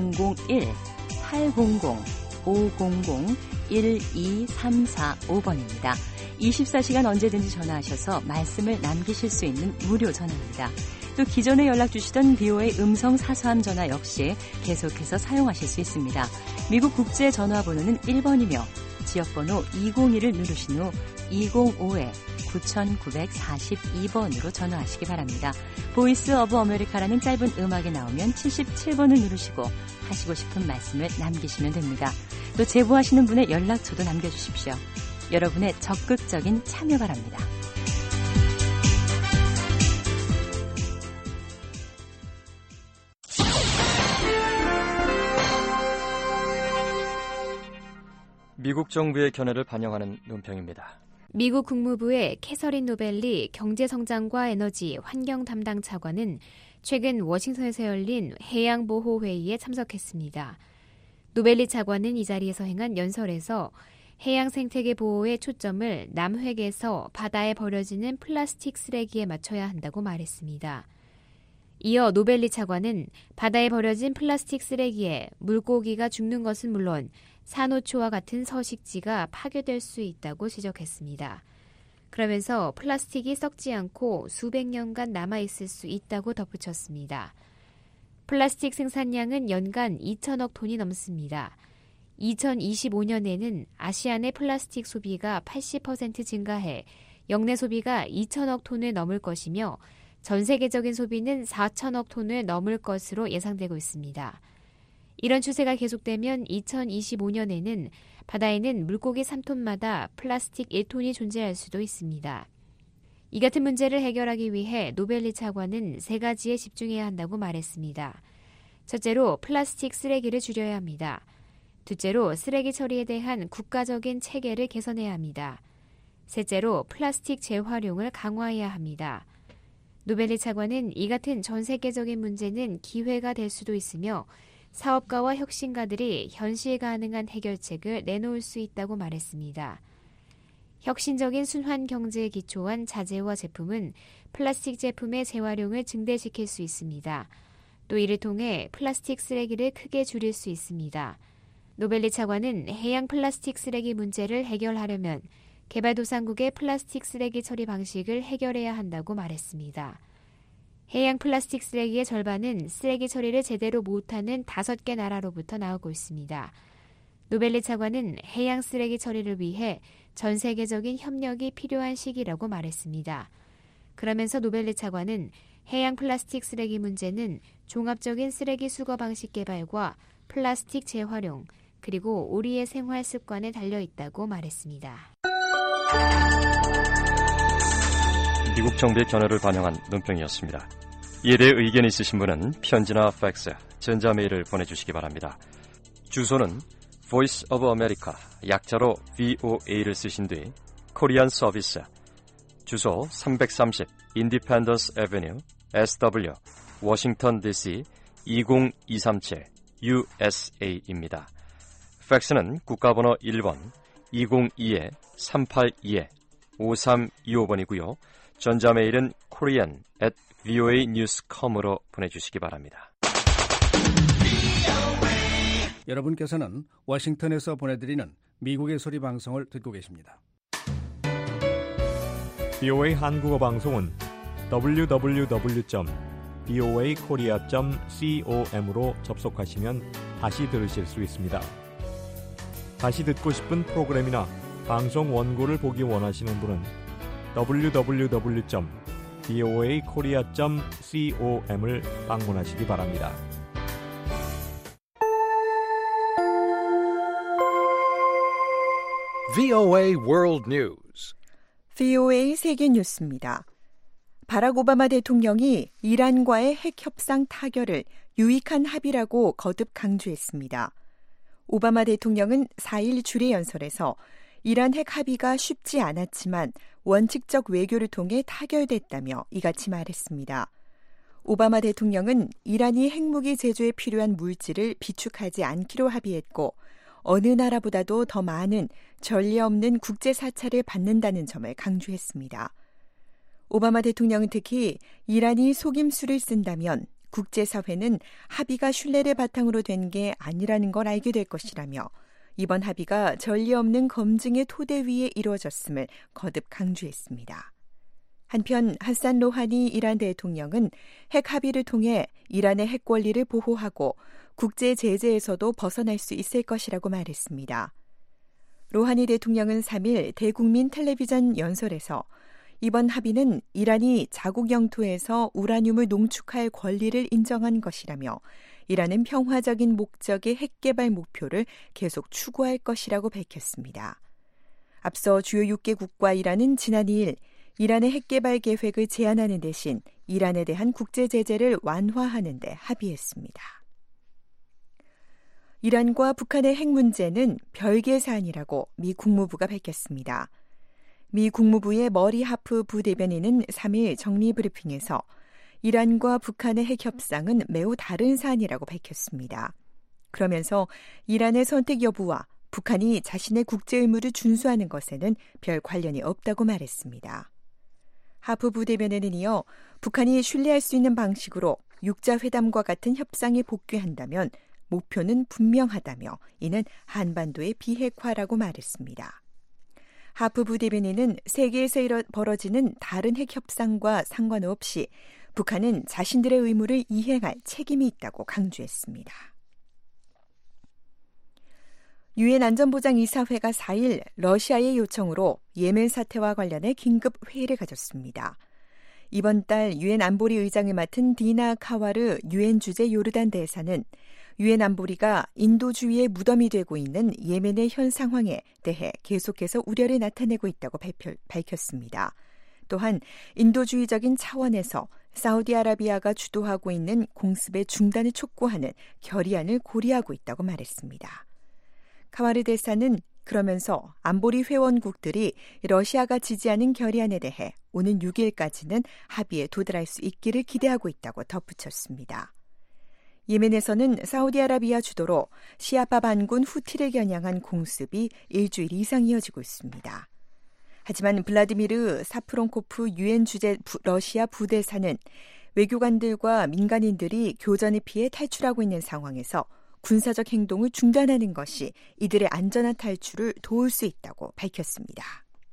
001-800-500-12345번입니다. 24시간 언제든지 전화하셔서 말씀을 남기실 수 있는 무료 전화입니다. 또 기존에 연락 주시던 BOA 음성 사서함 전화 역시 계속해서 사용하실 수 있습니다. 미국 국제 전화번호는 1번이며 지역번호 202를 누르신 후 205-9942번으로 전화하시기 바랍니다. 보이스 오브 아메리카라는 짧은 음악이 나오면 77번을 누르시고 하시고 싶은 말씀을 남기시면 됩니다. 또 제보하시는 분의 연락처도 남겨주십시오. 여러분의 적극적인 참여 바랍니다. 미국 정부의 견해를 반영하는 논평입니다. 미국 국무부의 캐서린 노벨리 경제성장과 에너지 환경 담당 차관은 최근 워싱턴에서 열린 해양보호회의에 참석했습니다. 노벨리 차관은 이 자리에서 행한 연설에서 해양 생태계 보호의 초점을 남획에서 바다에 버려지는 플라스틱 쓰레기에 맞춰야 한다고 말했습니다. 이어 노벨리 차관은 바다에 버려진 플라스틱 쓰레기에 물고기가 죽는 것은 물론 산호초와 같은 서식지가 파괴될 수 있다고 지적했습니다. 그러면서 플라스틱이 썩지 않고 수백 년간 남아있을 수 있다고 덧붙였습니다. 플라스틱 생산량은 연간 2천억 톤이 넘습니다. 2025년에는 아시안의 플라스틱 소비가 80% 증가해 역내 소비가 2천억 톤을 넘을 것이며 전 세계적인 소비는 4천억 톤을 넘을 것으로 예상되고 있습니다. 이런 추세가 계속되면 2025년에는 바다에는 물고기 3톤마다 플라스틱 1톤이 존재할 수도 있습니다. 이 같은 문제를 해결하기 위해 노벨리 차관은 3가지에 집중해야 한다고 말했습니다. 첫째로 플라스틱 쓰레기를 줄여야 합니다. 둘째로 쓰레기 처리에 대한 국가적인 체계를 개선해야 합니다. 셋째로 플라스틱 재활용을 강화해야 합니다. 노벨리 차관은 이 같은 전 세계적인 문제는 기회가 될 수도 있으며 사업가와 혁신가들이 현실 가능한 해결책을 내놓을 수 있다고 말했습니다. 혁신적인 순환 경제에 기초한 자재와 제품은 플라스틱 제품의 재활용을 증대시킬 수 있습니다. 또 이를 통해 플라스틱 쓰레기를 크게 줄일 수 있습니다. 노벨리 차관은 해양 플라스틱 쓰레기 문제를 해결하려면 개발도상국의 플라스틱 쓰레기 처리 방식을 해결해야 한다고 말했습니다. 해양 플라스틱 쓰레기의 절반은 쓰레기 처리를 제대로 못하는 5개 나라로부터 나오고 있습니다. 노벨리 차관은 해양 쓰레기 처리를 위해 전 세계적인 협력이 필요한 시기라고 말했습니다. 그러면서 노벨리 차관은 해양 플라스틱 쓰레기 문제는 종합적인 쓰레기 수거 방식 개발과 플라스틱 재활용, 그리고 우리의 생활 습관에 달려있다고 말했습니다. 미국 정부의 견해를 반영한 논평이었습니다. 이에 대해 의견이 있으신 분은 편지나 팩스, 전자메일을 보내주시기 바랍니다. 주소는 Voice of America, 약자로 VOA를 쓰신 뒤 코리안 서비스, 주소 330 Independence Avenue, SW, 워싱턴 DC 20237 USA입니다. 팩스는 국가번호 1번 202-382-5325번이고요. 전자메일은 korean@voanews.com으로 보내주시기 바랍니다. 여러분께서는 워싱턴에서 보내드리는 미국의 소리 방송을 듣고 계십니다. VOA 한국어 방송은 www.voakorea.com으로 접속하시면 다시 들으실 수 있습니다. 다시 듣고 싶은 프로그램이나 방송 원고를 보기 원하시는 분은 www.voakorea.com을 방문하시기 바랍니다. VOA World News. VOA 세계 뉴스입니다. 바락 오바마 대통령이 이란과의 핵 협상 타결을 유익한 합의라고 거듭 강조했습니다. 오바마 대통령은 4일 주례 연설에서 이란 핵 합의가 쉽지 않았지만 원칙적 외교를 통해 타결됐다며 이같이 말했습니다. 오바마 대통령은 이란이 핵무기 제조에 필요한 물질을 비축하지 않기로 합의했고 어느 나라보다도 더 많은 전례 없는 국제 사찰을 받는다는 점을 강조했습니다. 오바마 대통령은 특히 이란이 속임수를 쓴다면 국제사회는 합의가 신뢰를 바탕으로 된 게 아니라는 걸 알게 될 것이라며 이번 합의가 전례 없는 검증의 토대 위에 이루어졌음을 거듭 강조했습니다. 한편 하산 로하니 이란 대통령은 핵 합의를 통해 이란의 핵 권리를 보호하고 국제 제재에서도 벗어날 수 있을 것이라고 말했습니다. 로하니 대통령은 3일 대국민 텔레비전 연설에서 이번 합의는 이란이 자국 영토에서 우라늄을 농축할 권리를 인정한 것이라며 이란은 평화적인 목적의 핵 개발 목표를 계속 추구할 것이라고 밝혔습니다. 앞서 주요 6개국과 이란은 지난 2일 이란의 핵 개발 계획을 제한하는 대신 이란에 대한 국제 제재를 완화하는 데 합의했습니다. 이란과 북한의 핵 문제는 별개의 사안이라고 미 국무부가 밝혔습니다. 미 국무부의 머리 하프 부대변인은 3일 정리 브리핑에서 이란과 북한의 핵 협상은 매우 다른 사안이라고 밝혔습니다. 그러면서 이란의 선택 여부와 북한이 자신의 국제 의무를 준수하는 것에는 별 관련이 없다고 말했습니다. 하프 부대변인은 이어 북한이 신뢰할 수 있는 방식으로 육자회담과 같은 협상에 복귀한다면 목표는 분명하다며 이는 한반도의 비핵화라고 말했습니다. 하프 부대변인은 세계에서 벌어지는 다른 핵 협상과 상관없이 북한은 자신들의 의무를 이행할 책임이 있다고 강조했습니다. 유엔 안전보장이사회가 4일 러시아의 요청으로 예멘 사태와 관련해 긴급 회의를 가졌습니다. 이번 달 유엔 안보리 의장을 맡은 디나 카와르 유엔 주재 요르단 대사는 유엔 안보리가 인도주의의 무덤이 되고 있는 예멘의 현 상황에 대해 계속해서 우려를 나타내고 있다고 밝혔습니다. 또한 인도주의적인 차원에서 사우디아라비아가 주도하고 있는 공습의 중단을 촉구하는 결의안을 고려하고 있다고 말했습니다. 카와르 대사는 그러면서 안보리 회원국들이 러시아가 지지하는 결의안에 대해 오는 6일까지는 합의에 도달할 수 있기를 기대하고 있다고 덧붙였습니다. 예멘에서는 사우디아라비아 주도로 시아파 반군 후티를 겨냥한 공습이 일주일 이상 이어지고 있습니다. 하지만 블라디미르 사프론코프 유엔 주재 러시아 부대사는 외교관들과 민간인들이 교전을 피해 탈출하고 있는 상황에서 군사적 행동을 중단하는 것이 이들의 안전한 탈출을 도울 수 있다고 밝혔습니다.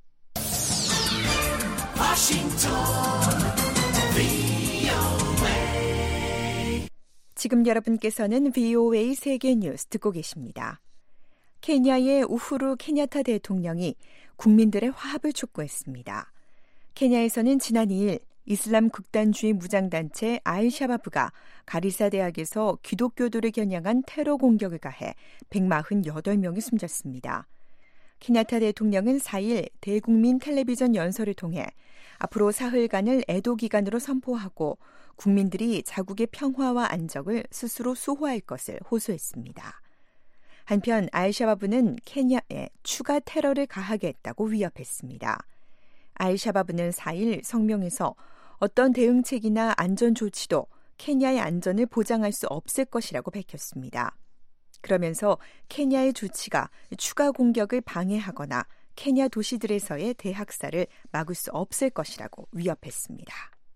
지금 여러분께서는 VOA 세계 뉴스 듣고 계십니다. 케냐의 우후루 케냐타 대통령이 국민들의 화합을 촉구했습니다. 케냐에서는 지난 2일 이슬람 극단주의 무장단체 알샤바브가 가리사 대학에서 기독교도를 겨냥한 테러 공격을 가해 148명이 숨졌습니다. 케냐타 대통령은 4일 대국민 텔레비전 연설을 통해 앞으로 사흘간을 애도 기간으로 선포하고 국민들이 자국의 평화와 안정을 스스로 수호할 것을 호소했습니다. 한편 알샤바브는 케냐에 추가 테러를 가하게 했다고 위협했습니다. 알샤바브는 4일 성명에서 어떤 대응책이나 안전 조치도 케냐의 안전을 보장할 수 없을 것이라고 밝혔습니다. 그러면서 케냐의 조치가 추가 공격을 방해하거나 케냐 도시들에서의 대학살을 막을 수 없을 것이라고 위협했습니다.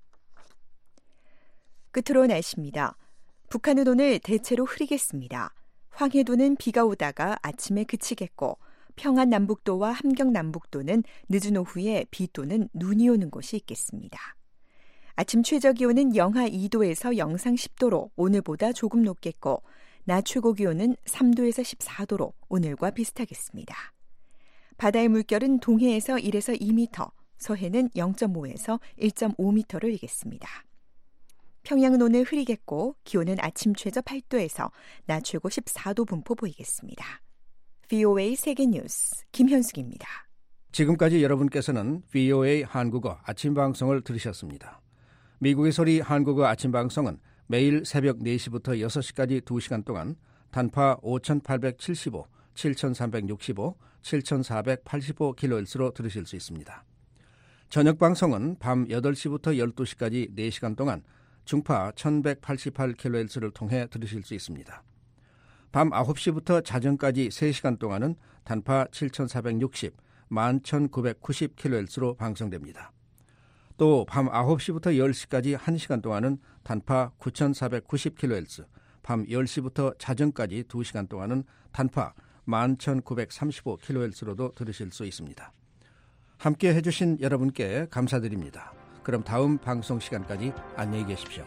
끝으로 날씨입니다. 북한은 오늘 대체로 흐리겠습니다. 황해도는 비가 오다가 아침에 그치겠고 평안 남북도와 함경 남북도는 늦은 오후에 비 또는 눈이 오는 곳이 있겠습니다. 아침 최저 기온은 영하 2도에서 영상 10도로 오늘보다 조금 높겠고 낮 최고 기온은 3도에서 14도로 오늘과 비슷하겠습니다. 바다의 물결은 동해에서 1에서 2m, 서해는 0.5에서 1.5m를 일겠습니다. 평양은 오늘 흐리겠고 기온은 아침 최저 8도에서 낮 최고 14도 분포 보이겠습니다. VOA 세계뉴스 김현숙입니다. 지금까지 여러분께서는 VOA 한국어 아침 방송을 들으셨습니다. 미국의 소리 한국어 아침 방송은 매일 새벽 4시부터 6시까지 2시간 동안 단파 5875, 7365, 7485kHz로 들으실 수 있습니다. 저녁 방송은 밤 8시부터 12시까지 4시간 동안 중파 1188kHz를 통해 들으실 수 있습니다. 밤 9시부터 자정까지 3시간 동안은 단파 7460, 11990kHz로 방송됩니다. 또 밤 9시부터 10시까지 1시간 동안은 단파 9490kHz, 밤 10시부터 자정까지 2시간 동안은 단파 11935kHz로도 들으실 수 있습니다. 함께 해주신 여러분께 감사드립니다. 그럼 다음 방송 시간까지 안녕히 계십시오.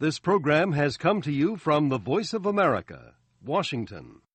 This program has come to you from the Voice of America, Washington.